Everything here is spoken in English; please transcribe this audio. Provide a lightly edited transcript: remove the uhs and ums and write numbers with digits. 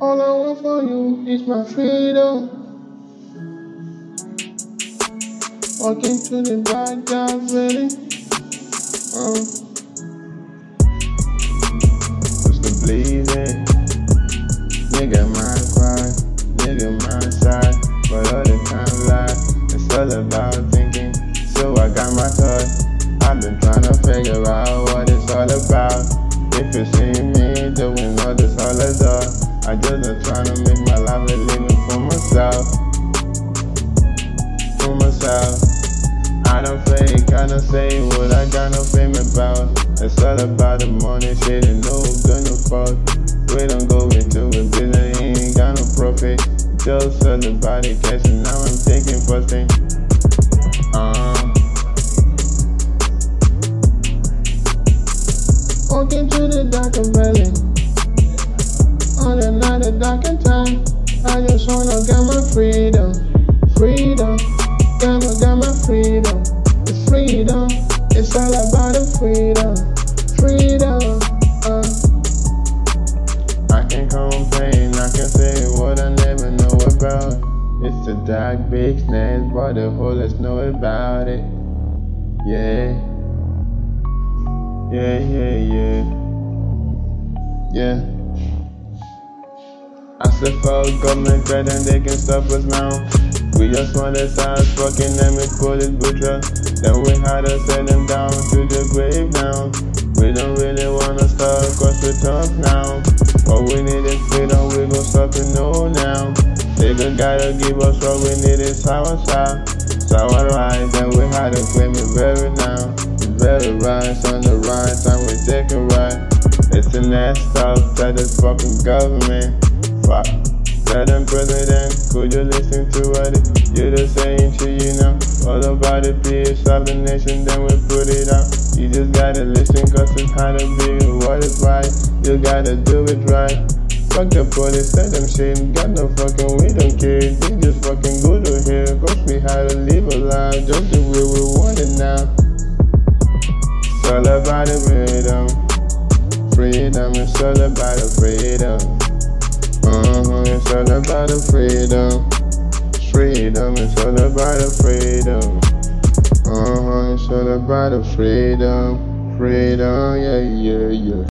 All I want for you is my freedom. Walking through the dark, dark valley. What's the bleeding? Nigga my cry, nigga my side, but all the time lie. It's all about thinking, so I got my thoughts. I've been trying to figure out what it's all about. If you see me doing all this all I do, I just been trying to make my life a living for myself. For myself. I don't fake, I don't say what I got no fame about. It's all about the money, shit, and no gonna fuck. We don't go into it, business, ain't got no profit. Just all about the cash, and now I'm taking first thing. Walking through the dark valley. On another darker time, I just wanna get my freedom. Freedom, got my freedom. The freedom, it's all about the freedom. Freedom, I can complain, I can say what I never know about. It's a dark business, but the whole let's know about it. Yeah. I said fuck government threat and they can stop us now. We just want to start fucking them and pull it butcher. Then we had to send them down to the grave now. We don't really wanna stop cause we're tough now. But we need is freedom, we gon' stop it no now. They gotta give us what we need is sour rice. Then we had to claim it very now. Very right, on the right time we take it right. It's the next stop, tell this fucking government. Fuck, tell them president, could you listen to what you're just saying to you now? All about the peace of the nation, then we put it out. You just gotta listen cause it's how to be what is right. You gotta do it right. Fuck the police, tell them shit, got no fucking, we don't care. They just fucking go to here, cause we had to live a life just the way we want it now. It's all about the freedom, freedom, it's all about the freedom. It's all about the freedom, freedom, it's all about the freedom. It's all about the freedom, freedom, yeah.